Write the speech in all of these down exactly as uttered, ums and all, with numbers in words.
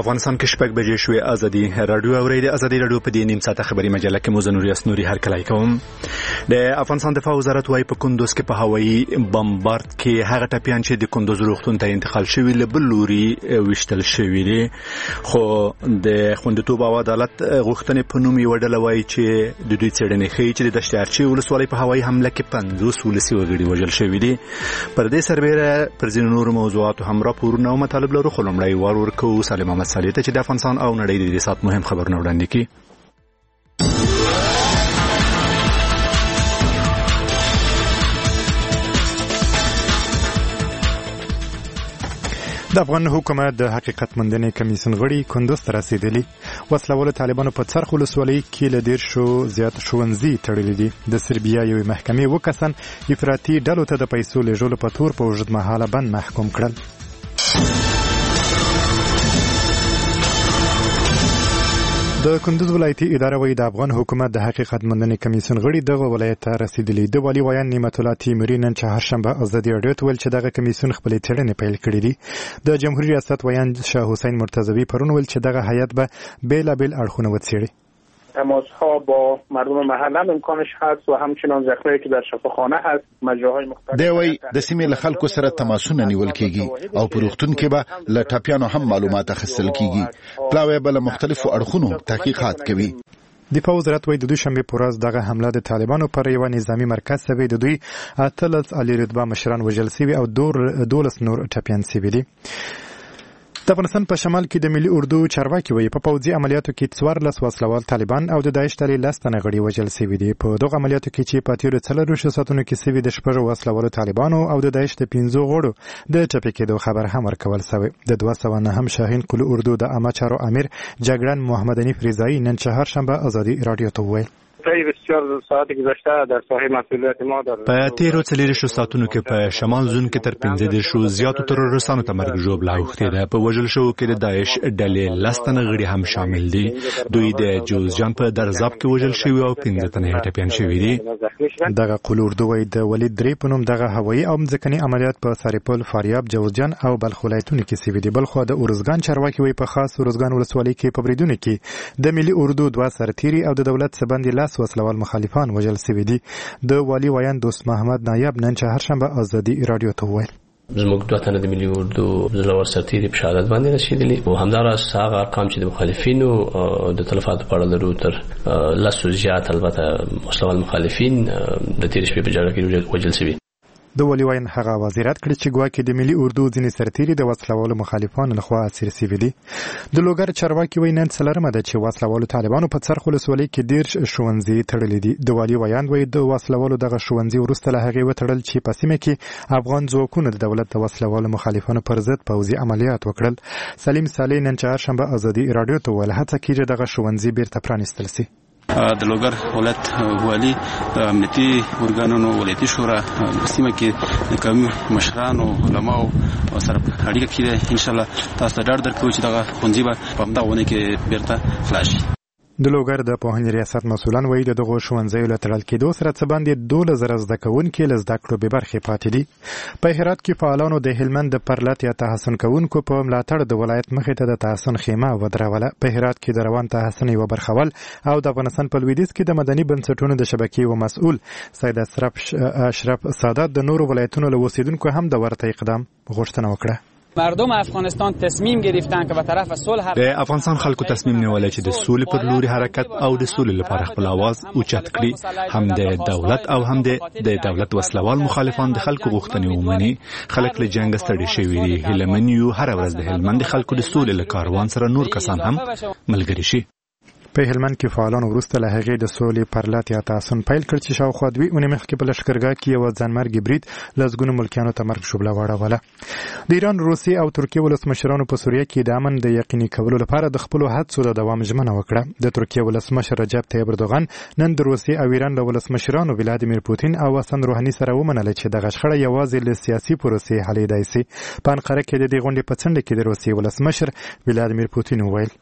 افغانستان کې شپږ بجې شوې. ازادي رادیو اوري د ازادي رادیو په دې نیم ساعته خبري مجله کې موزنوري اسنوري هر کله کوم. د افغانستان دفاع وزارت وايي په کندوز کې په هوایي بمبارد کې هغه ټپيان چې د کندوز روغتون ته انتقال شوي له بل لوري وشتل شوي دي. خو د خوندیتوب او عدالت غوښتنې په نوم یو ډله وايي چې د دوی څېړنې ښیي چې د دشتارچي ولسوالۍ په هوایي حمله کې پنځوس ولسي وګړي وژل شوي دي. پر دې سربېره پر ځینو نورو موضوعاتو هم راپورونه او مطالب لرو. خو لومړی وار ورکوو سالم محمد صالح ته چې د افغانستان او نړۍ د دې سات مهم خبرونه وړاندې کړي. د افغان حکومت د حقیقت موندنې کمیسیون غړي کندوز ته رسیدلي. وسلوالو طالبانو په څرخ ولسوالۍ کې له دېرش شو زیات ښوونځي تړلي دي. د سربیا یوې محکمې اووه کسان افراطي ډلو ته د پیسو لیږلو په تور په اوږدمهاله بند محکوم کړل. د کندوز ولایتي اداره وايي د افغان حکومت د حقیقت موندنې کمیسیون غړي دغه ولایت ته رسیدلي. د والي ویان نعمت الله تیموري نن چهارشنبه ازادي رادیو ته ویل چې دغه کمیسیون خپلې څېړنې پیل کړې دي. د جمهوریت ریاست ویان شاه حسین مرتضوی پرون ویل چې دغه هیئت به بیلابیل اړخونه وڅېړي. تماس‌ها با مردم محل هم امکانش هست و همچنان ذخیره که در شفاخانه هست مجراهای مختلف دی وی د سیمې له خلکو سره تماسونه نیول کیږي او پروختون کې به له ټاپیانو هم معلومات اخیستل کیږي. پلاوی به له مختلفو اړخونو تحقیقات کوي. دفاع وزارت وايي د دوشنبه په ورځ دغه حمله د طالبانو پر یو نظامی مرکز سوي. د دوی اتلس عالی رتبه مشران وژل شوي او دولس نور ټپيان شوي دي. د افغانستان په شمال کې د ملي اردو چارواکي وایي په پوځي عملیاتو کې څوارلس وسلوال طالبان او د داعش ډلې لس تنه غړي وژل شوي دي. په دغه عملیاتو کې چې په تېرو څلورویشتو ساعتونو کې شوي د شپږو وسلوالو طالبانو او د داعش د پنځو غړو د ټپي کېدو خبر هم ورکول شوی. د دوه سوه نهم شاهین قلو اردو د عامه چارو امیر جګړن محمد حنیف رضایی نن چهارشنبه ازادي رادیو ته وویل بسیار ساعتی گذشته در ساحه مسئولیت ما در په تیرو څلوېښتو ساعتونو کې په شمال زون کې تر پنځه دېرشو زیاتو ترورستانو ته مرګ ژوبله اوښتې ده. په وژل شوو کې د داعش ډلې لس تنه غړي هم شامل دي. دوی د جوزجان په درزاب کې وژل شوي او پنځه تنه ټپیان شوي دي. دغه قلو اردو وايي د ولید درې په نوم دغه هوایي او مځکني عملیات په ساریپل، فاریاب، جوزجان او بلخ ولایتونو کې شوي دي. بلخو د اورزګان چارواکي وايي په خاص اورزګان ولسوالۍ کې په بریدونو کې د ملي اردو دوه سرتیري او د دولت څخه باندې لاس وسلوال مخالفان وژل شوي دي. د والي ویان دوست محمد نایب نن چهارشنبه ازادي رادیو ته وویل زموږ دوه تنه د ملي اردو زلور سرتیري په شهادت باندې رسیدلي او همداراز هغه ارقام چې د مخالفینو د تلفاتو په اړه لرو تر لسو زیات البته وسلوال مخالفین د تېرې شپې په جګړه کې وژل شوي. د والي ویان هغه وزارت کړی چې ګواکې د ملي اردو ځینې سرتیري د وسلوالو مخالفانو لخوا اسیر شوي دي. د لوګر چارواکي وایي نن څلرمه ده چې وسلوالو طالبانو په څرخ ولسوالۍ کې دېرش ښوونځي تړلي دي. د والي ویان وایي د وسلوالو دغه ښوونځي وروسته له هغې وتړل چې په سیمه کې افغان ځواکونو د دولت د وسلوالو مخالفانو پر ضد پوځي عملیات وکړل. سلیم صالح نن چهارشنبه ازادي رادیو ته وویل هڅه کېږي دغه ښوونځي بیرته پرانیستل شي. د لوګر ولایت والي د امنیتي ارګانونو ولایتي شورا په سیمه کې د قومي مشرانو علماو سره اړیکه کړې. ان شاء الله تاسو ته ډاډ درکوي چې دغه ښوونځي به په همدغه ونه کې بیرته خلاص شي. د لوګر د پوهنې ریاست مسؤلان وایي د دغو ښوونځیو له تړل کېدو سره څه باندې دولس زره زده کوونکي له زده کړو بې برخې پاتې دي. په هرات کې فعالانو د هلمند د پرلت یا تحصن کوونکو په ملاتړ د ولایت مخې ته د تحصن خیمه ودروله. په هرات کې د روان تحصن یوه برخول او د افغانستان په لویدیځ کې د مدني بنسټونو د شبکې یو مسؤل سید اشرف اشرف سادات د نورو ولایتونو له اوسیدونکو هم د ورته اقدام غوښتنه وکړه. مردم افغانستان تصمیم گرفتن که به طرف صلح د افغانستان خلکو تصمیم نیولای چې د سولې پر لوري حرکت او د سولې لپاره خپل आवाज اوچت کړي. هم د دولت او هم د دولت وسلوال مخالفان د خلکو غوښتنې ومني. خلک له جنګ ستړي شوي دي. هیلمن یو هر ورځ د هلمند خلکو د سولې له کاروان سره نور کسان هم ملګري شي. په هلمند کې فعالانو وروسته له هغې د سولې پرلت یا تعصن پیل کړ چې شاوخوا دوې اونۍ مخکې په لښکرګاه کې یوه ځانمرګي برید لسګونو ملکیانو ته مرګ ژوبله واړوله. د ایران، روسیې او ترکیې ولسمشرانو په سوریه کې د امن د یقیني کولو لپاره د خپلو هڅو د دوام ژمنه وکړه. د ترکیې ولسمشر رجب طیب اردوغان نن د روسیې او ایران له ولسمشرانو ولادیمیر پوتین او حسن روحاني سره ومنله چې دغه شخړه یوازې له سیاسي پروسې حلېدای شي. په انقره کې د دې غونډې په څنډه کې د روسیې ولسمشر ولادیمیر پوتین وویل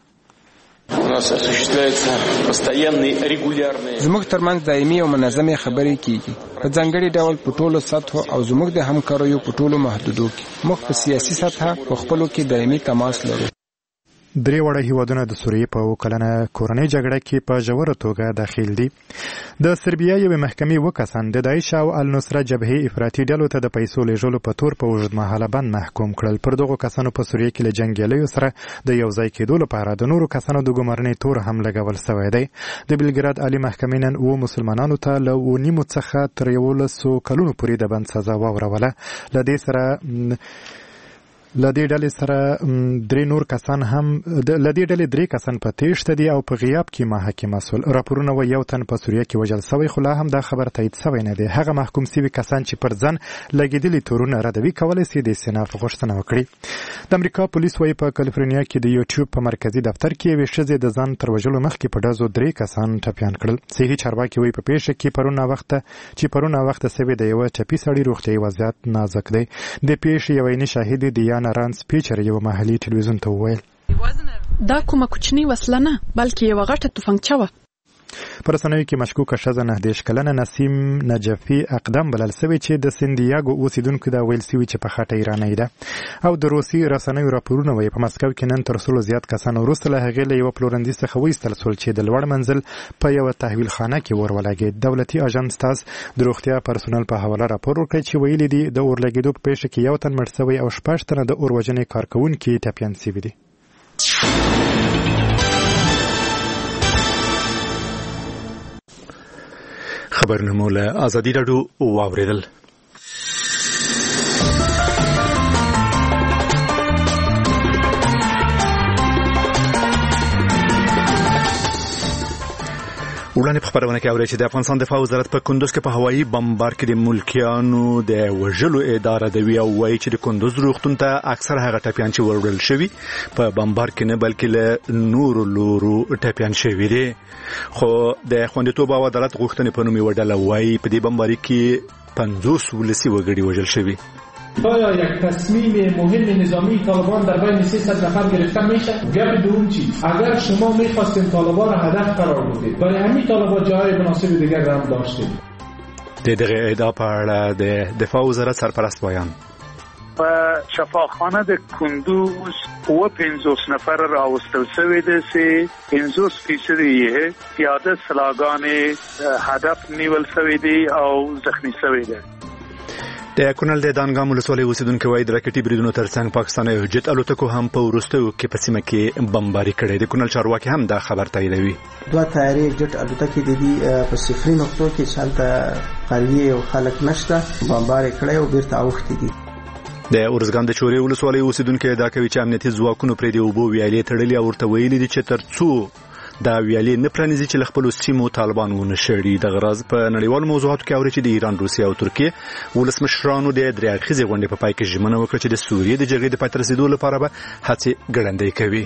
زموږ ترمنځ دایمي او منظمې خبرې کیږي په ځانګړي ډول په ټولو سطحو او زموږ د همکاریو په ټولو محدودو کې. موږ په سیاسي سطحه په خپلو کې دایمي تماس لرو. درې وړه هیوادونه د سوریې په اوه کلنه کورنۍ جګړه کې په ژوره توګه داخل دي. د سربیا یوې محکمې اووه کسان د داعش او النصره جبهې افراطي ډلو ته د پیسو لیږلو په تور په اوږدمهاله بند محکوم کړل. پر دغو کسانو په سوریې کې له جنګیالیو سره د یو ځای کېدو لپاره د نورو کسانو د ګمارنې تور هم لګول سوی دی. د بلګراد عالي محکمې نن اووه مسلمانانو ته له اوه نیمو څخه تر یولسو کلونو پورې د بند سزا واوروله. له دې سره له دې ډلې سره درې نور کسان هم له دې ډلې درې کسان په تېښته دي او په غیاب کې محاکمه سول. راپورونه وایي یو تن په سوریه کې وژل سوی، خو لا هم دا خبر تایید سوی نه دی. هغه محکوم سوي کسان چې پر ځان لګېدلي تورونه ردوي کولی سي د استئناف غوښتنه وکړي. د امریکا پولیس وایي په کالیفورنیا کې د یوټیوب په مرکزي دفتر کې یوې ښځې د ځان تر وژلو مخکې په ډزو درې کسان ټپیان کړل. صحي چارواکي وایي په پیښه کې پرون ناوخته چې پرون ناوخته سوي د یوه ټپي سړي روغتیایي وضعیت نازک دی. د پیښې یوه عیني شاهد دیانا رانس پیچر یو محلي ټلویزیون ته وویل دا کومه کوچنۍ وسله نه بلکې یوه غټه توفنګچه وه. په رسنیو کې مشکوکه ښځه نهه دېرش کلنه نسیم نجفي اقدم بلل سوې چې د سندیاګو اوسیدونکو ده ویل سوي چې په خټه ایرانۍ ده. او د روسي رسنیو راپورونه وایي په مسکو کې نن تر سلو زیات کسان وروسته له هغې له یوه پلورنځي څخه وایستل سول چې د لوړ منزل په یوه تحویل خانه کې ور ولګېد. دولتي اژانس تاس د روغتیا پرسونل په حواله راپور ورکړی چې ویلي دي د اورلګېدو په پیښه کې یو تن مړ سوی او شپږ تنه د اور وژنې کارکوونکي ټپیان سوي دي. خبرونه مو له ازادي راډیو واورېدل. وړاندې په خبرونه کې اورئ چې د افغانستان دفاع وزارت په کندوز کې په هوایي بمبار کې د ملکیانو د وژلو اداره دوي او وایي چې د کندوز روغتون ته اکثر هغه ټپیان چې وړل شوي په بمبار کې نه بلکې له نورو لورو ټپیان شوي دي. خو د خوندیتوب او عدالت غوښتنې په نوم یوه ډله وایي په دې بمباري کې پنځوس ولسي وګړي وژل شوي. آیا یک تصمیم مهم نظامی طالبان در بین سیصد نفر گرفته میشه؟ گپ دوم چیز اگر شما میخواستین طالبان را هدف قرار بدید برای همین طالبان جای مناسب دیگر هم داشتید. د دغه ادعا په اړه د دفاع وزارت سرپرست بیان په شفاخانه د کندوز اوه پنځوس نفر راوستل شوي دي چې پنځوس فیصد یې پیاده سلاګان هدف نیول شوي دي او زخمی شوي دي. د کونړ د دانګام ولسوالۍ اوسیدونکو وایي د راکټي بریدونو ترڅنګ پاکستان یو جت الوتکو هم په وروستیو کې په سیمه کې بمباري کړې. د کونړ چارواکي هم دا خبر تاییدوي. دوه طیارې جت الوتکې د دې په صفري نقطو کې شالته قریه او خلک نشته بمباري کړې او بیرته اوختې دي. د اورزګان د چورې ولسوالۍ اوسیدونکو ادعا کوي چې امنیتي ځواکونو پرې د اوبو ویالې تړلې او ورته ویلي دي چې ترڅو دا ویالې نه پرانیزي چې خپل سیمو طالبان ونه شړي. د غراز په نړیوال موضوعاتو کې اوري چې د ایران، روسیې او ترکیه ولسمشرانو د درې اړخیزې غونډې په پای کې ژمنه وکړه چې د سوریې د جګړې د پای ته رسیدو لپاره به هڅې ګړندۍ کوي.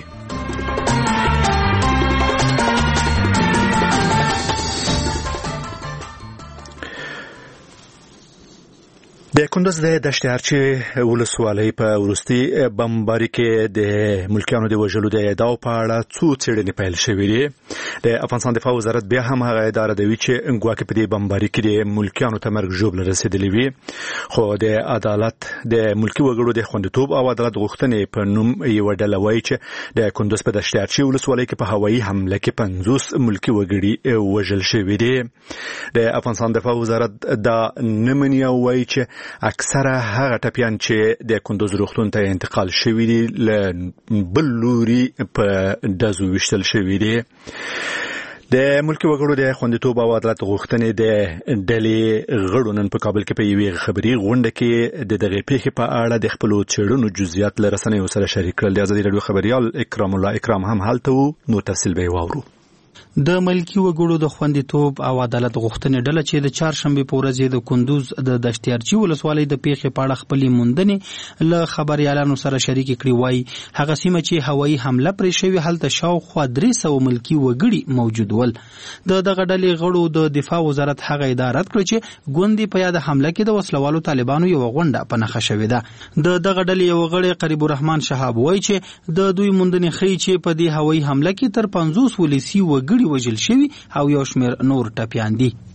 د کندوز د دشت ارچي ولسوالۍ په وروستي بمباري کې د ملکیانو د وژلو د ادعاو په اړه څو څېړنې پیل شوې دي. د افغانستان دفاع وزارت بیا هم هغه ادعا ردوي چې ګواکې په دې بمباري کې د ملکیانو ته مرګ ژوبله رسېدلې وي. خو د عدالت د ملکي وګړو د خوندیتوب او عدالت غوښتنې په نوم یوه ډله وایي چې د کندوز په دشت ارچي ولسوالۍ کې په هوایي حمله کې پنځوس ملکي وګړي وژل شوي دي. د افغانستان دفاع وزارت دا نه مني او وایي چې اکثره هغه ټپیان چې د کندوز روغتون ته انتقال شوي دي له بل لوري په ډزو ویشتل شوي دي. د ملکي وګړو د خوندیتوب او عدالت غوښتنې د ډلې غړو نن په کابل کې په یوې خبري غونډه کې د دغې پیښې په اړه د خپلو څېړنو جزئیات له رسنیو سره شریک کړل. د ازادي راډیو خبریال اکرام الله اکرام هم هلته و، نو تفصیل به یې واورو. د ملکی وګړو د خوندیتوب او عدالت غوښتنې ډله چې د چهارشنبه په ورځ د کندوز د دشت ارچي ولسوالۍ د پیښې په اړه خپلې موندنې له خبريالانو سره شریک کړي وایي هغه سیمه چې هوایي حمله پرې شوې هلته شاوخوا درې سوه ملکی وګړي موجود ول. د دغه ډلې غړو د دفاع وزارت هغه اداره کړ چې ګوندې په یاد حمله کې د وسلوالو طالبانو یو غونډه په نښه شوې ده. د دغه ډلې یو غړی قریب الرحمن شهاب وایي چې د دوی موندنې ښیي چې په دې هوایي حمله کې تر پنځوس ولسي وګړي وژل شوي او یو شمېر نور ټپیان دي.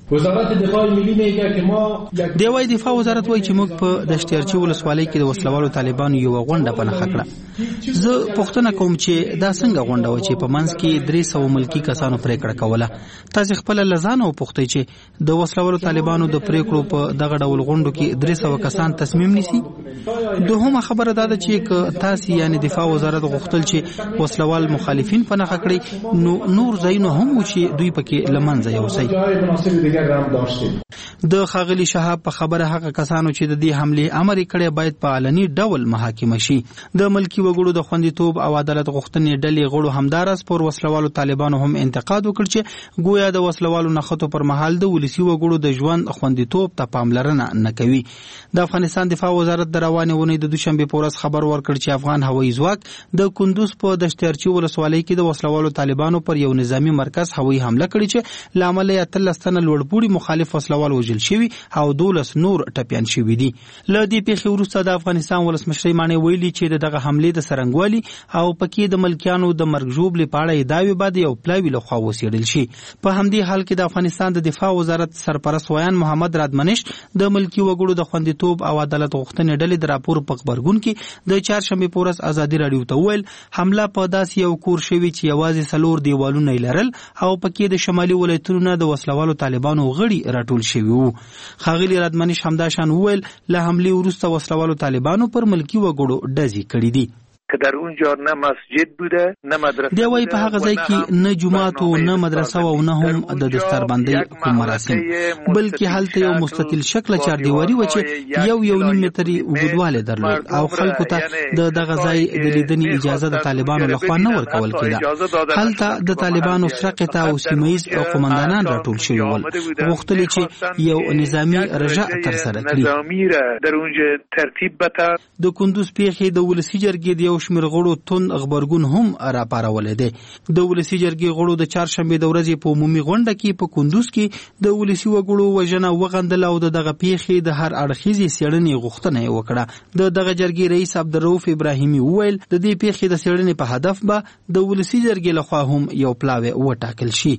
وزارت دفاع ملی میگه که ما دی وايي دفاع وزارت وایي چې موږ په دشتیارچی ولسوالۍ کې د وسلوالو طالبانو یو غونډه په نخښه کړه. زه پوښتنه کوم چې دا څنګه غونډه و چې په منځ کې درې سوه ملکی کسانو پریکړه کوله. تاسو خپل لزانه او پوښتئ چې د وسلوالو طالبانو د پریکړو په دغه ډول غونډو کې درې سوه کسان تصمیم نیسي. دوهمه خبره دا ده چې تاسو یعنی دفاع وزارت غوښتل چې وسلوال مخالفین په نخښه کړي نو نور ځایونه هم و چې دوی پکې لمنځه یوسي. د خاغلی شهاب په خبره هغه کسانو چې د دې حمله امر کړي باید په علني ډول محاکمه شي. د ملکی وګړو د خوندیتوب او عدالت غوښتنې ډلې غړو همدارس پر وسلوالو طالبانو هم انتقاد وکړ چې گویا د وسلوالو نخښتو پر مهال د ولسی وګړو د ژوند خوندیتوب ته پاملرنه نه کوي. د افغانستان دفاع وزارت د روانې ونې د دوشنبه په ورځ خبر ورکړ چې افغان هوایي ځواک د کندوز په دشتیارچی ولسوالۍ کې د وسلوالو طالبانو پر یو نظامی مرکز هوایي حمله کړې چې لامل یې اتلستنه لوړپوړي مخالف وسلوال وژل شوی او دولس نور ټپيان شوی دي. له دې پیښې وروسته د افغانستان ولسمشر مانی ویلي چې دغه حمله د سرنګوالي او پکې د ملکیانو د مرګ ژوبلې په اړه ادعاوې باندې یو پلاوی له خوا وسیړل شي. په همدې حال کې د افغانستان د دفاع وزارت سرپرست ویان محمد رادمنش د ملکی وګړو د خوندیتوب او عدالت غوښتنې ډلې د راپور په خبرګون کې د چهارشنبه په ورځ ازادي رادیو ته ویل حمله په داسې یو کور شوی چې یوازې څلور دیوالونه لرل او پکې د شمالي ولایتونو د وسلوالو طالبانو غړي راټول شوی وو. خاغلی رادمنش همداشان ویل له حمله وروسته وسلوالو طالبانو پر ملکی وګړو ډزې کړې دي. که در اونجا نه مسجد بوده نه مدرسه دی وايي په هغه ځای کې نه جمعات او نه مدرسه او نه هم د دستربندۍ کوم مراسم بلکې هلته یو مستطیل شکل چاردیواري و چې یو یو نیم متري وګړواله درلود او خلکو ته د دغه ځای د لیدنې اجازه د طالبانو لخوا نه ورکول کېده. هلته د طالبانو سرقته او سیمایز او قومندانان راټول شوي ول غوښتل چې یو نظامی رجع تر سره کړي. در اونجا ترتیب بتا د کندوز پیښې د ولسی جرګې د شمیر غړو تون خبرګون هم را پارولې ده. د ولسی جرګې غړو د چهارشنبه د ورځې په عمومي غونډه کې په کندوز کې د ولسی وګړو وژنه وغندل او دغه پیښې د هر اړخیزي څېړنې غوښتنه وکړه. د دغه جرګې رئیس عبدالرؤف ابراهیمي وویل د دې پیښې د څېړنې په هدف به د ولسی جرګې لخوا هم یو پلاوی وټاکل شي.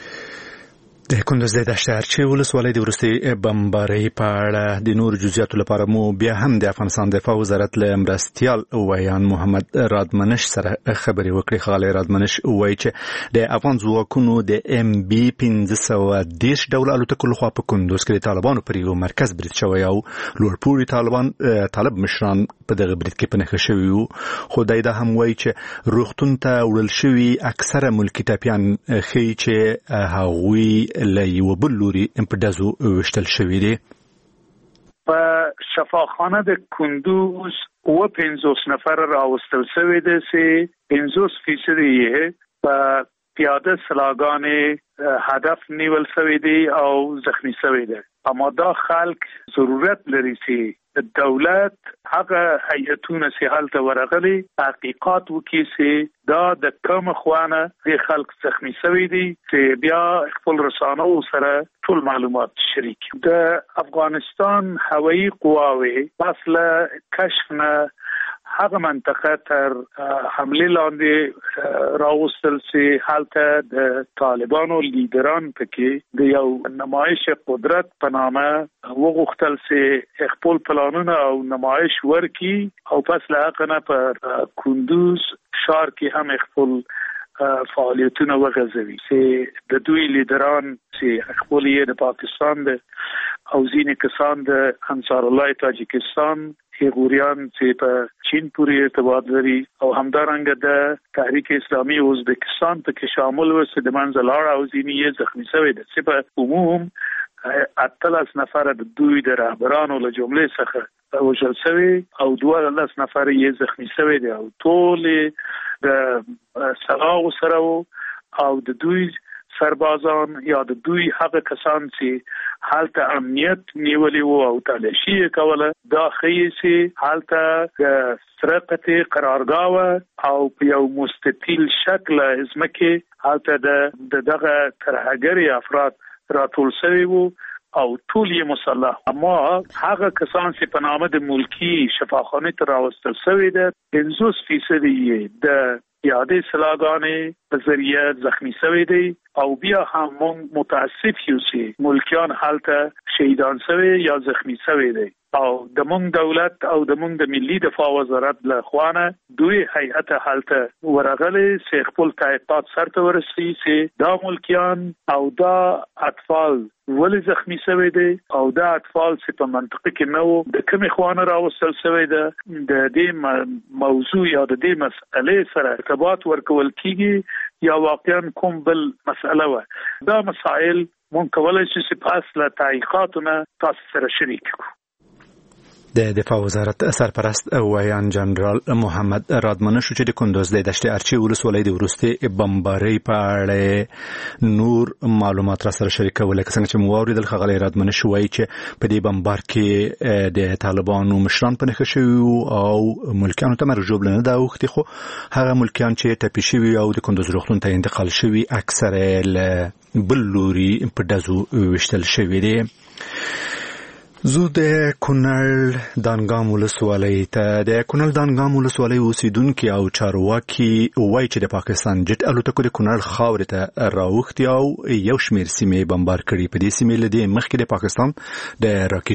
د کندوز د دشتیارچی ولسوالۍ د وروستي بمبارۍ په اړه د نور جزئیاتو لپاره مو بیا هم د افغانستان دفاع وزارت له مرستیال ویان محمد رادمنش سره خبرې وکړې. خاله رادمنش وایي چې د افغان ځواکونو د ام بي پنځه سوه دېرش ډول الوتکو لخوا په کندوز کې د طالبانو پر یو مرکز برید شوی او لوړپوړي طالبان طالب مشران په دغه برید کې په نښه شوي وو. خو دی دا هم وایي چې روغتون ته وړل شوي اکثره ملکي ټپیان ښیي چې هغوی له یو بل لوري په ډزو وشتل شوي دي. په شفاخانه د کندوز اوه پنځوس نفر راوستل شوي دي چې پنځوس فیصد یې په پیاده سلاګانې هدف نیول شوي دي او زخمی شوي دي. اما دا خلک ضرورت لري چې دولت هغه هیئتونه چې هلته ورغلي تحقیقات وکړي چې دا د کوم خوانه د خلک زخمی شوي دي چې بیا خپل رسانو سره ټول معلومات شریک. د افغانستان هوایي قواوې پس له کشف نه هغه منطقه تر حمله لاندې راوستل چې هلته د طالبانو لیدران پکې د یو نمایش قدرت په نامه وغوښتل چې خپل پلانونه او نمایش ورکي او پس له هغه نه په کندوز ښار کې هم خپل فعالیتونه وغځوي چې د دوی لیدران چې خپل یې د پاکستان د او ځینې کسان د انصار الله تاجکستان غوریان چې په چین پورې ارتباط لري او همدارنګه د تحریک اسلامي ازبکستان ته کې شامل و چې د منځ لاړ او ځینې یې زخمی شوي دي چې په عموم اتلس نفر د دوی د رهبرانو له جملې څخه وژل شوي او دولس نفر یې زخمی شوي دي او ټول د سلاغ سره او د دوی سربازان یا د دوی هغه کسان چې حالت امنیت نیولې وو او تلاشي کوله دا خیسي حالت سرقت قرارګاه او په یو مستطیل شکل ازمکه حالت د دغه ترهګری افراد راټول شوی وو او ټول یې مسلح. اما هغه کسان چې په نامه د ملکی شفاخانه تر راوستل شوی ده پنځوس فیصد یې د یادې سلاګانې په ذریعه زخمی شوی دی او بیا هم مونږ متاسف یو چې ملکیان هلته شهیدان شوی یا زخمی شوی دی او د مونږ دولت او د مونږ د ملي دفاع وزارت له خوانه دوی هیئت هلته ورغلي چې خپل تحقیقات سرته ورسوي چې دا ملکیان او دا اطفال ولې زخمی شوی دی او دا اطفال چې په منطقه کې نه وو د کومې خوانه راوستل شوی ده د دې موضوع یا د دې مسئلې سره ارتباط ورکول کیږي یا واقعا کوم بل مسئله و دا مسائل مونږ کولای شو چې پاس له تحقیقاتونه تاسو سره شریک کړو. د دفاع وزارت سرپرست ویان جنرال محمد رادمنه شو چې د کندوز د دشت ارچی ولسوالۍ د وروستي بمبارۍ په اړه نور معلومات را سره شریکول. لکه څنګه چې مو اوریدل خغلی رادمنه شو وایي چې په دې بمبار کې د طالبانو مشران په نښه شوي او ملکیانو ته مرګ ژوبله نه ده اوښتې، خو هغه ملکیان چې ټپي شوي او د کندوز روغتون ته انتقال شوي اکثره له بل لوري په ډزو ویشتل شوي دي. زو د کونړ دانګام ولسوالۍ ته د کونړ دانګام ولسوالۍ اوسیدونکي او چارواکي وایي چې د پاکستان جټ الوتکو د کونړ خاورې ته راوښتي او یو شمېر سیمې بمبار کړي. په دې سیمې له دې مخکې د پاکستان د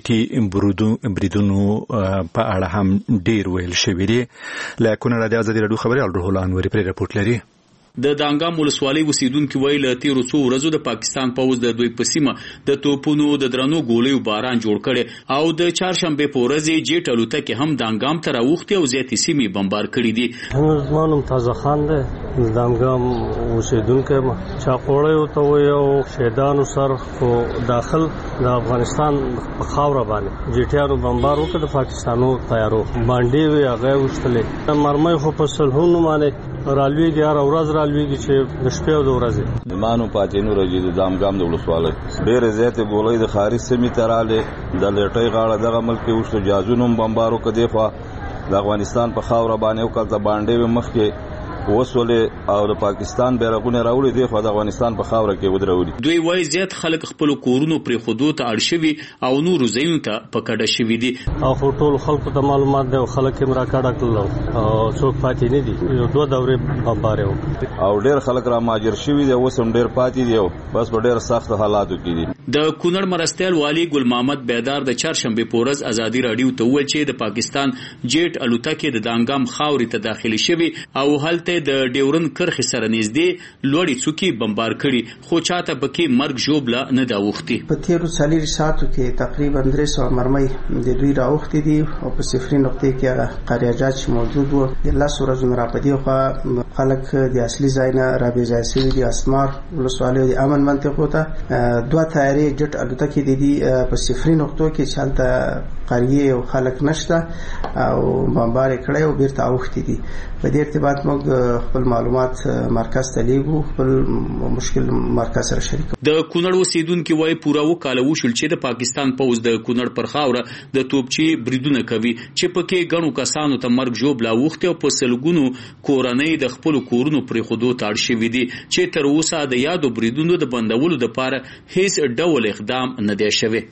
راکټي بریدونو په اړه هم ډیر ویل شوي دي. له کونړ د ازادي راډیو خبريال روح الله انوري پر رپورټ لري. د دانګام ولسوالۍ اوسیدونکو ویل تیرو څو ورځو د پاکستان پوځ د دوی په سیمه د توپونو د درنو ګولیو باران جوړ کړي او د چهارشنبه په ورځ جېټ الوتکې هم دانګام ته راوښتي او زیاتې سیمې بمبار کړي دي. زمانم تازه خان ده دانګام اوسیدونکو ما چاقوړیو ته وي او شهیدانو سر خو داخل د افغانستان په خاوره باندې جېټیانو بمبار وکړ د پاکستانو تیارو باندې وی هغه وشتلې مرمۍ خو په سلهونو باندې رالویږي هر ورځ رالویږي چې د شپې او د ورځې مانو پاتینو راځي د دامګام د ولسوالۍ ډېرې زیاتې ګولۍ د خارج سیمې ته رالې د لټۍ غاړه دغه ملک کې وشو جازونو هم بمبار وکړ. دی خوا د افغانستان په خاوره باندې وکړ د باندې مخکې وسولې او د پاکستان بیرغونه راوړي دی خو د افغانستان په خاوره کې ودرولي. دوی وایي زیات خلک خپل کورونو پرې خودو ته اړ شوي او نور ځایونو ته په کډه شوي دي. او ټول خلکو ته معلومات دی او خلک یې را کډه کړل او څوک پاتې نه دي. یو دوه دورې بمبار وکړ او ډېر خلک را ماجر شوي دي اوس هم ډېر پاتې دي او بس په ډېر سخت حالاتو کې دي. د کونړ مرستیال والی ګل محمد بیدار د چهارشنبه په ورځ ازادي راډیو ته وویل چې د پاکستان جېټ الوتکې د دانګام خاورې ته داخلي شوي او هلته د ډیورن کرخې سره نږدې لوړې څوکۍ بمبار کړي خو چاته پکې مرګ ژوبله نه ده اوښتې. په تیرو څلورو ساعتو کې تقریبا درې سوه مرمۍ د دوی راوښتې دي او په صفري نقطې کې هغه قریاجات چې موجود وو د لسو ورځو نه را په دې خوا خلک د اصلي ځای نه را بې ځای شوي دي. اسمار ولسوالۍ د امن منطقو ته دوه تیارې جټ الوتکې د دي په صفري نقطو کې چې هلته قریې او خلک نشته او بمبار یې کړی او بیرته اوښتي دي. په دې ارتباط موږ خپل معلومات مرکز ته لیږو، خپل مشکل مرکز سره شریکو. د کونړ اوسیدونکي وایي پوره اوه کاله وشول چې د پاکستان پوځ د کونړ پر خاوره د توپچي بریدونه کوي چې پکې ګڼو کسانو ته مرګ ژوبله اوښتې او په سلګونو کورنۍ د خپلو کورونو پرېښودو ته اړ شوي دي چې تر اوسه د یادو بریدونو د بندولو دپاره هیڅ ډول اقدام نه دی شوی.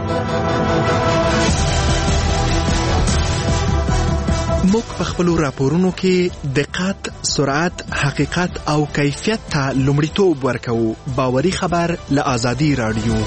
موږ په خپلو راپورونو کې دقت، سرعت، حقیقت او کیفیت ته لومړیتوب ورکوو. باوري خبر له ازادي راډیو.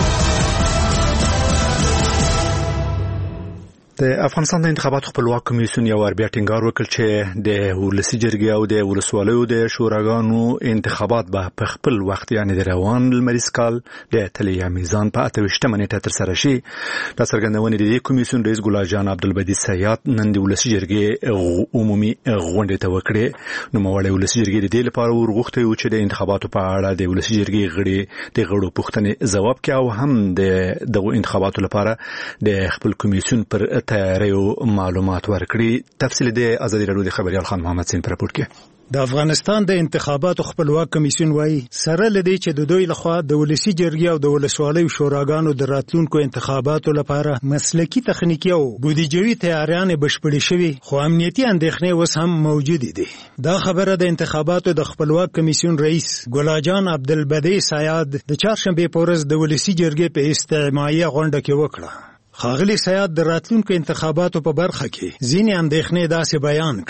د افغانستان د انتخاباتو خپلواک کمیسیون یو ور بیا ټینګار وکړ چې د ولسي جرګې او د ولسوالیو د شوراګانو انتخابات به په خپل وخت یعنی د روان لمریز کال د تلیا میزان په اته ویشتمه نیټه ترسره شي. دا څرګندونه د دې کمیسیون رئیس ګلال جان عبدالبدی سیاد نن د ولسي جرګې عمومي غونډې ته وکړې. نوموړی ولسي جرګې د دې لپاره ورغوښتي و چې د انتخاباتو په اړه د ولسي جرګې غړي د غړو پوښتنې ځواب کړي او هم د دغه انتخاباتو لپاره د خپل کمیسیون پر تیاریو معلومات ورکړي. تفصیل د ازادي راډیو د خبريال خان محمد سین پر رپورټ کې. د افغانستان د انتخاباتو خپلواک کمیسیون وایي سره لدی چې د دوی لخوا د ولسی جرګې او د ولسوالیو شوراګانو د راتلونکو انتخاباتو لپاره مسلکی تخنیکی او بودیجوي تیاریانې بشپړې شوي خو امنیتي اندېښنې اوس هم موجود دي. دا خبره د انتخاباتو د خپلواک کمیسیون رئیس ګلال جان عبدالبدی سیاد د چهارشنبه په ورځ د ولسی جرګې په استماعي غونډه کې وکړه. خاغلی سیاد د راتلونکو انتخاباتو په برخه کې ځینې اندېښنې داسې بیان کړې.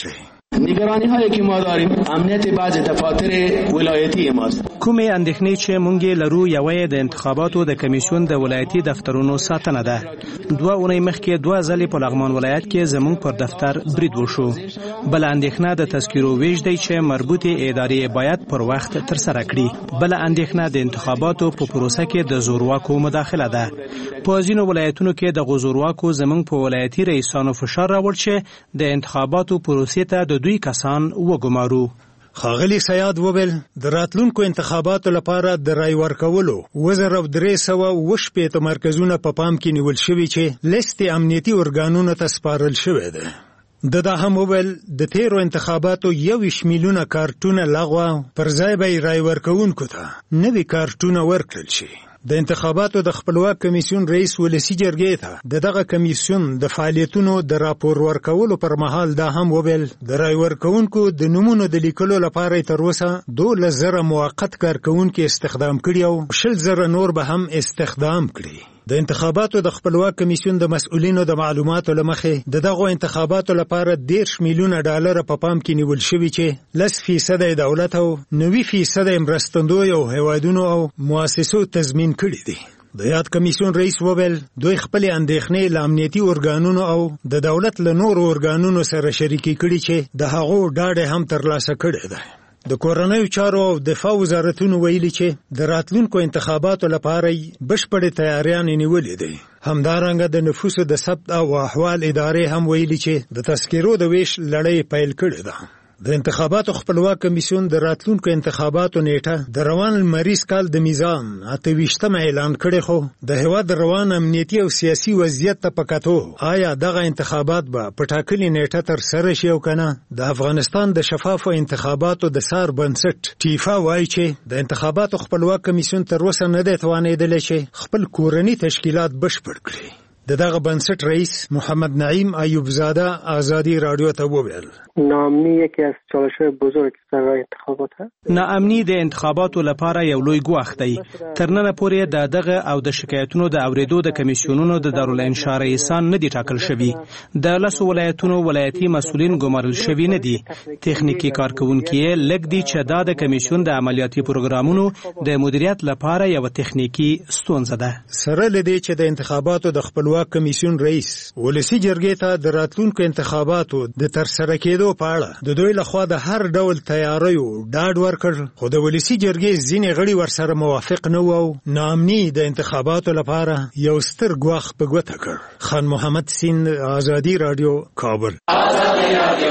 نگرانی هایی که ما داریم امنیت بعض دفاتر ولایتی ماست. کومې اندېښنې چې مونږ لرو یوه د انتخاباتو د کمیسیون د ولایتي دفترونو ساتنه ده. دوه اونۍ مخکې دوه ځلې په لغمان ولایت کې زموږ پر دفتر برید وشو. بل اندېښنه د تذکیرو ویش دی چې مربوطې ادارې باید پر وخت ترسره کړي. بل اندېښنه د انتخاباتو په پروسه کې د زورواکو مداخله ده. په ځینو ولایتونو کې د زورواکو زموږ په ولایتي رئیسانو فشار راوړ چې د انتخاباتو پروسې ته د دوی کسان وګمارو. ښاغلي سیاد وویل د راتلونکو انتخاباتو لپاره د رای ورکولو اووه زره درې سوه اووه شپېته مرکزونه په پام کې نیول شوي چې لیست امنیتي ارګانونو ته سپارل شوی دی. د دا هم وویل د تیرو انتخاباتو یوویشت میلیونه کارتونه لغوه پر ځای به یې رای ورکوونکو ته نوي کارتونه ورکړل شي. د انتخاباتو د خپلواک کمیسیون رئیس ولسی جرګې ته د دغه کمیسیون د فعالیتونو د راپور ورکولو پر مهال دا هم وویل د رای ورکوونکو د نومونو د لیکلو لپاره تر اوسه دولس زره موقت کارکوونکي استخدام کړي او شل زره نور به هم استخدام کړي. د انتخاباتو د خپلواک کمیسیون د مسؤلینو د معلوماتو لمخې د دغو انتخاباتو لپاره دېرش میلیونه ډالر په پام کې نیول شوي چې لس فیصده دولت او نوي فیصده مرستندویو هیوادونو او مؤسسو تضمین کړي دي. د یاد کمیسیون رئیس وویل دوی خپل اندېښنې له امنیتي ارګانونو او د دولت له نورو ارګانونو سره شریکي کړي چې د هغو ډاډ هم ترلاسه کړی دی. د کورنیو چارو او دفاع وزارتونو ویلي چې د راتلونکو انتخاباتو لپاره بشپړې تیاریانې نیولې دي. همدارنګه د نفوسو د ثبت او احوال ادارې هم ویلي چې د تذکیرو د ویش لړۍ پیل کړې ده. د انتخاباتو خپلواک کمیسیون د راتلونکو انتخاباتو نیټه د روان لمریز کال د میزان اته ویشتمه اعلان کړې، خو د هېواد روان امنیتي او سیاسي وضعیت ته په کتو آیا دغه انتخابات به په ټاکلې نیټه ترسره شي او که نه. د افغانستان د شفافو انتخاباتو د څار بنسټ ټیفا وایي چې د انتخاباتو خپلواک کمیسیون تر اوسه نه دی توانېدلی چې خپل کورني تشکیلات بشپړ کړي. د دغه بنسټ رئیس محمد نعیم ایوب زاده آزادی رادیو ته وویل ناامنی یکی از چالش‌های بزرگ در راه انتخابات است. ناامنی د انتخاباتو لپاره یو لوی ګواښ دی. تر ننه پورې د دغه او د شکایتونو د اوریدو د کمیسیونونو د دارالانشا رئیسان نه دي ټاکل شوي. د لسو ولایتونو ولایتي مسؤلین ګمارل شوي نه دي. تخنیکي کارکوونکي یې لږ دي چې دا د کمیسیون د عملیاتي پروګرامونو د مدیریت لپاره یو تخنیکي ستونزه ده. سره له دې چې د انتخاباتو د خپلواک کمیسیون رئیس ولسی جرګې ته د راتلونکو انتخاباتو د ترسره کېدو په اړه د دوی لخوا د هر ډول تیاریو ډاډ ورکړ، خو د ولسی جرګې ځینې غړي ورسره موافق نه وو او ناامني د انتخاباتو لپاره یو ستر ګواښ په ګوته کړ. خان محمد سین، آزادی رادیو، کابل. آزادی رادیو.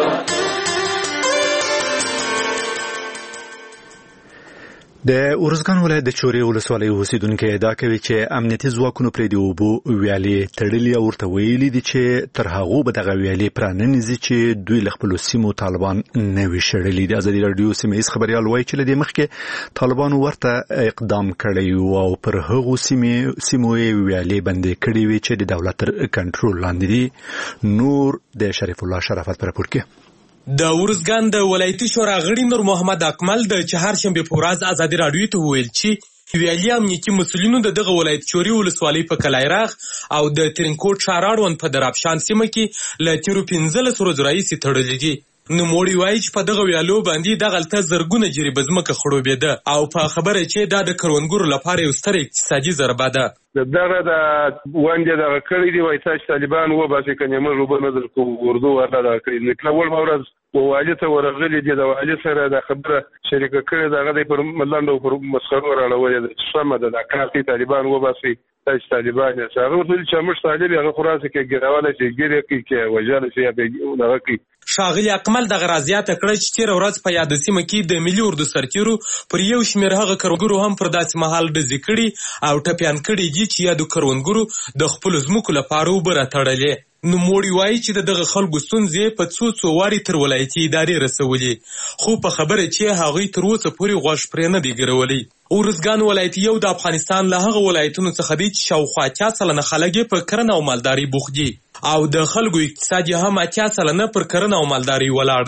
د ارزګان ولایت د چورې ولسوالۍ اوسیدونکو ادعا کوي چې امنیتي ځواکونو پرې د اوبو ویالې تړلې او ورته ویلي دي چې تر هغو به دغه ویالې پراننځي چې دوی له خپلو سیمو طالبان نه وي شړلي. د ازادي راډیو سیمه ییز خبریال وایي چې له دې مخکې طالبانو ورته اقدام کړی و او پر هغو سیمو یې ویالې بندې کړې وې چې د دولت تر کنټرول لاندې دي. نور د شریف الله شرافت په راپور کې د ورزګان د ولایتي شورا غړي نور محمد اکمل د چهارشنبه په ورځ ازادي راډیو ته وویل چې ویالي امنیتي مسؤلینو د دغه ولایت چوري ولسوالۍ په کلایراغ او د ترینکوټ ښاراړوند په درابشان سیمه کې له تیرو پنځلسو ورځو راهیسې تړلې دي. نوموړي وایي چې په دغه ویالو باندې دغلته زرګونه جریبه ځمکه خړوبېده او په خبره چې دا د کروندګرو لپاره یو ستر اقتصادي ضربه ده. دغه د وانده دغه کړی دی وایي چې طالبان و باسي کنه موږ وبو نظر کو اردو ورته دا کړی نو کله ول مورز والي ته ورغلي دي د والي سره د خبره شریکه کړی دغه پر ملاند او پر مسخره راولې د سمه د کارتي طالبان و باسي چې طالبان یې هغه ورته چې موږ طالب هغه خلاص کې ګراواله چې ګری کې کې وجاله چې به دغه کې شاغلی اکمل د غرازیات کړی چې تیر ورځ په یاد سیمه کې د ملي اردو سرتیرو پر یو شمیر هغه کروندګرو هم پر داسې مهال د ذکرې او ټپيان کړي دي چې یادو کروندګرو د خپل زمکو لپاره وبره تړلې. نو موړي وایي چې دغه خلکو ستونزې په څو څو واري تر ولایتي ادارې رسولې، خو په خبره چې هغوی تر اوسه پورې غوږ پرې نه دی ګرولي. ورزګان ولایت یو د افغانستان له هغه ولایتونو څخه دی چې شاوخوا اتیا سلنه خلک په کرنه او مالداري بوخت دي او د خلکو اقتصاد هم اتیا سلنه پر کرنه او مالداري ولاړ دی.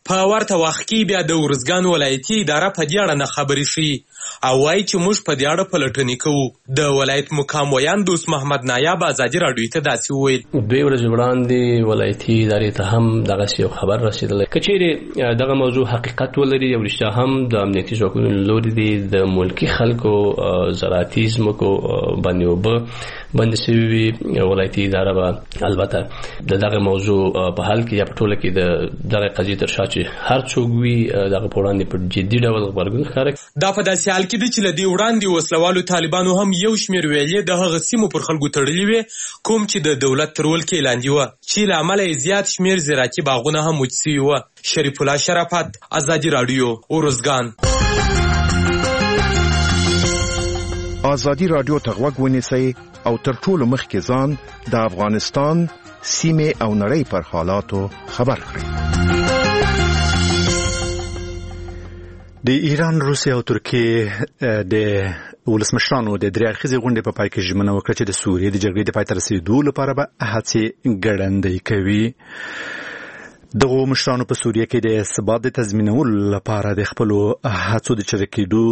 په ورته وخت کې بیا د ارزګان ولایتي اداره په دې اړه نه خبرې شي او وایي چې موږ په دې اړه پلټنې کوو. د ولایت مقام ویان دوست محمد نایاب ازادي راډیو ته داسې وویل. دوی ورځې وړاندې ولایتي ادارې ته هم دغسې یو خبر رسېدلی که چیرې دغه موضوع حقیقت ولري او رښتیا هم د امنیتي ځواکونو له لورې دي د ملکي خلکو زراعتي ځمکو باندې اوبه بندې شوي وي ولایتي اداره به البته د دغه موضوع په حل کې یا په ټوله کې د دغه قضیې تر شا چې هر څوک وي دغه په وړاندې په جدي ډول غبرګون ښکاره. دا په داسې حال کې دی چې له دې وړاندې وسلوالو طالبانو هم یو شمېر ویلې د هغه سیمو پر خلکو تړلي وې کوم چې د دولت تر ولکې لاندې وه چې له امله یې زیات شمېر زراعتي باغونه هم وچ سوي وه. شریف الله شرافت، ازادي راډیو، ارزګان. ازادي راډیو ته غوږ ونیسئ او تر ټولو مخکې ځان د افغانستان سیمې او نړۍ پر حالاتو خبر کړئ. د ایران، روسیې او ترکیې د ولسمشرانو د درې اړخیزې غونډې په پای کې ژمنه وکړه چې د سوریې د جګړې د پای ته رسېدو لپاره به هڅې ګړندۍ کوي. دغو مشرانو په سوریه کې د ثبات د تضمینولو لپاره د خپلو هڅو د چټک کېدو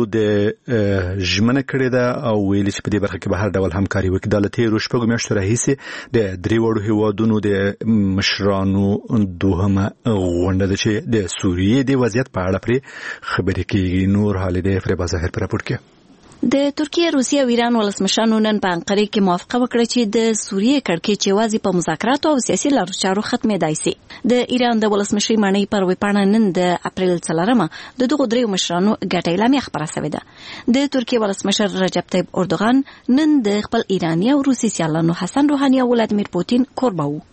د ژمنه کړې ده او ویلي چې په دې برخه کې به هر ډول همکاري وکړي. د له تېرو شپږو میاشتو راهیسې د درې واړو هېوادونو د مشرانو دوهمه غونډه ده چې د سوریې د وضعیت په اړه پرې خبرې کېږي. نور حال د فریبا ظاهر په راپور کې. د ترکیه، روسیې او ایران ولسمشرانو نن په انقره کې موافقه وکړه چې د سوریې کړکېچ یوازې په مذاکراتو او سیاسي لارو چارو ختمېدای شي. د ایران د ولسمشرۍ ماڼۍ پر ویبپاڼه نن د اپریل څلورمه د دغو دریو مشرانو ګډه اعلامیه خپره شوې ده. د ترکیې ولسمشر رجب طیب اردوغان نن د خپل ایراني او روسي سیالانو حسن روحاني او ولادیمیر پوتین کوربه وو.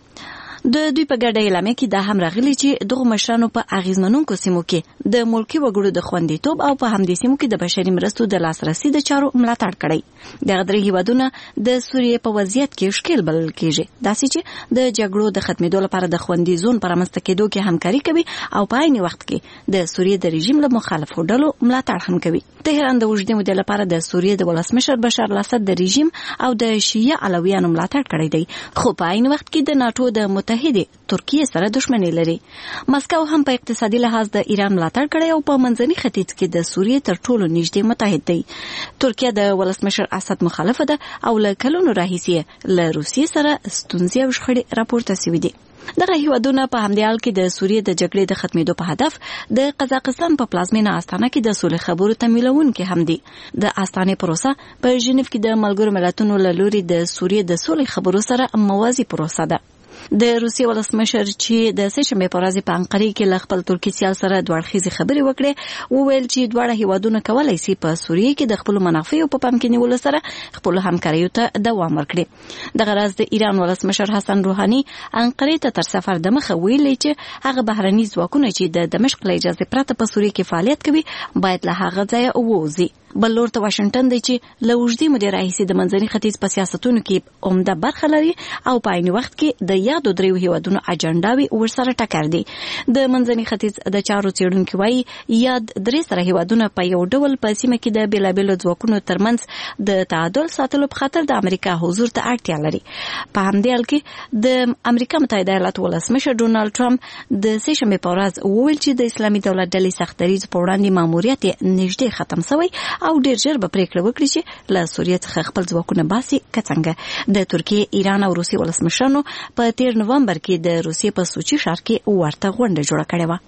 د دوی په ګډه اعلامیه کې دا هم راغلي چې دغه مشرانو په اغیزمنونکو سیمو کې د ملکي وګړو د خوندیتوب او په همدې سیمو کې د بشري مرستو د لاسرسي د چارو ملاتړ کړی. دغه درې هیوادونه د سوریې په وضعیت کې ښکیل بلل کېږي، داسې چې د جګړو د ختمېدو لپاره د خوندي زون پر رامنځته کېدو کې همکاري کوي او په عین وخت کې د سوریې د رژیم له مخالفو ډلو ملاتړ هم کوي. تهران د اوږدې مودې لپاره د سوریې د ولسمشر بشار الاسد د رژیم او د شیعه علویانو ملاتړ کړی دی، خو په عین وخت کې د ناتو د متحده ترکیه سره دښمني لري. مسکو هم په اقتصادي لحاظ د ایران ملاتړ کړی او په منځني ختیځ کې د سوریې تر ټولو نږدې متحد دی. ترکیه د ولسمشر اسد مخالفه ده او له کلونو راهیسې له روسیې سره ستونزې او شخړې راپورته شوې دي. دغه هیوادونه په همدې حال کې د سوریې د جګړې د ختمېدو په هدف د قزاقستان په پلازمینه استانه کې د سولې خبرو تمویلونکي هم دي. د استانې پروسه په ژنیف کې د ملګرو ملتونو له لوري د سوریې د سولې خبرو سره موازي پروسه ده. د روسیې ولسمشر چې د سهشنبې په ورځ په انقره کې له خپل ترکي سیال سره دوه اړخیزې خبرې وکړې، وویل چې دواړه هیوادونه کولی شي په سوریې کې د خپلو منافعو په پام کې نیولو سره خپلو همکاریو ته دوام ورکړي. دغه راز د ایران ولسمشر حسن روحاني انقرې ته تر سفر دمخه ویلي چې هغه بهرني ځواکونه چې د دمشق له اجازې پرته په سوریې کې فعالیت کوي باید له هغه ځایه ووځي. بل لور ته واشنگټن دی چې له اوږدې مودې راهیسې د منځني ختیځ په سیاستونو کې عمده برخه لري او په عین وخت کې د یادو دریو هیوادونو اجنډاوې ورسره ټکر دي. د منځني ختیځ د چارو څېړونکي وایي یاد درې سره هیوادونه په یو ډول په سیمه کې د بېلابېلو ځواکونو ترمنځ د تعادل ساتلو په خاطر د امریکا حضور ته اړتیا لري. په همدې حال کې د امریکا متحده ایالاتو ولسمشر ډونالډ ټرمپ د سهشنبې په ورځ وویل چې د اسلامي دولت ډلې سختدریځ په وړاندې ماموریت یې نږدې ختم شوی او ډیر ژر به پریکړه وکړي چې له سوریې څخه خپل ځواکونه باسي که څنګه. د ترکیې، ایران او روسیې ولسمشرانو په تیر نومبر کې د روسیې په سوچي ښار کې ورته غونډه جوړه کړې وه.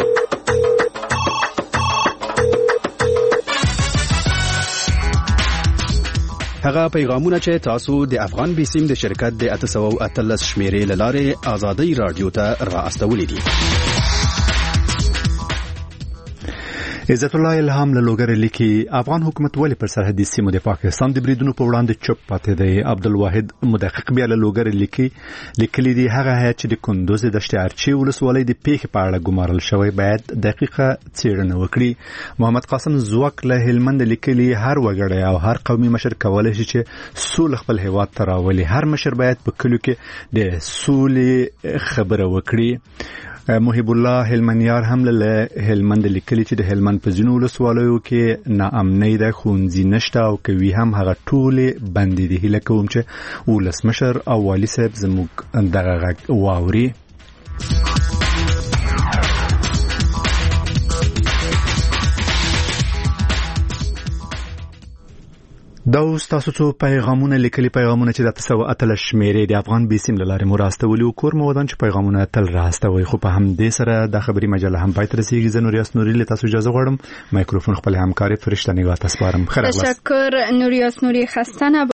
هغه پیغامونه چې تاسو د افغان بیسیم د شرکت د اته سوه او اتلس شمیرې له لارې ازادي رادیو ته را استولې دي. عزت الله الهام له لوګر لیکي افغان حکومت ولې پر سرحدي سیمو د پاکستان د بریدونو په وړاندې چوپ پاتې دی. عبدالواحد محقق بیا له لوګر لیکي لیکلي دی هغه هیات چې د کندوز د دشت ارچي ولسوالۍ د پیښې په اړه ګمارل شوی باید دقیقه څېړنه وکړي. محمد قاسم زوک له هلمند لیکلي هر وګړی او هر قومي مشر کولی شي چې سول خپل هیواد ته راولي. هر مشر باید په کلیو کې د سولې خبره وکړي. محب الله هلمندیار هم له هلمند لیکلي چې د هلمند په ځینو ولسوالیو کې ناامنۍ ده، ښوونځي نشته او کوي هم هغه ټولې بندې دي. هیله کوم چې ولسمشر او والي صاحب زموږ دغه غږ واوري. دا اوس تاسو څو پیغامونه لیکلي پیغامونه چې د تاسو اتل شمیرې د افغان بیسیم لاره مراسته ولي کور مودان چې پیغامونه اتل راستوي خو په هم دې سره د خبري مجله هم پای تر رسیدي زه نوریاس نوري له تاسو اجازه غواړم مایکروفون خپل همکاري فرشته نگاه تاسو سپارم. خیر تشکر نوریاس نوري خستانه.